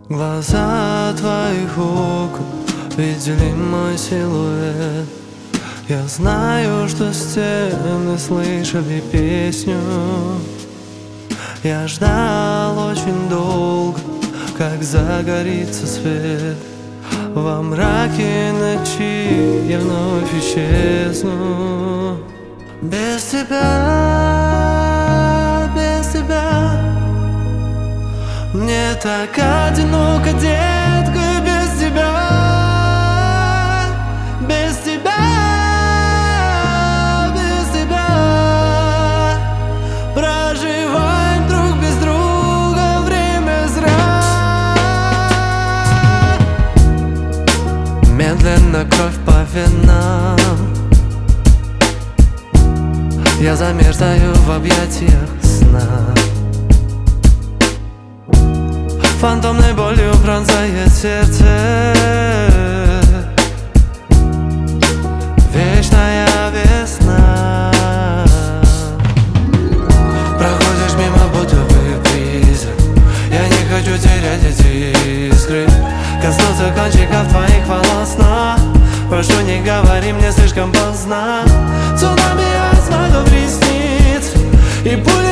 Глаза твоих окон видели мой силуэт. Я знаю, что стены слышали песню. Я ждал очень долго, как загорится свет. Во мраке ночи я вновь исчезну. Без тебя, без тебя мне так одиноко, детка, без тебя, без тебя, без тебя. Проживаем друг без друга время зря. Медленно кровь по венам, я замерзаю в объятиях сна. Фантомной болью пронзает сердце. Вечная весна. Проходишь мимо, будто бы призрак. Я не хочу терять эти искры. Коснуться кончиков твоих волос, но прошу, не говори мне слишком поздно. Цунами осматов ресниц и пули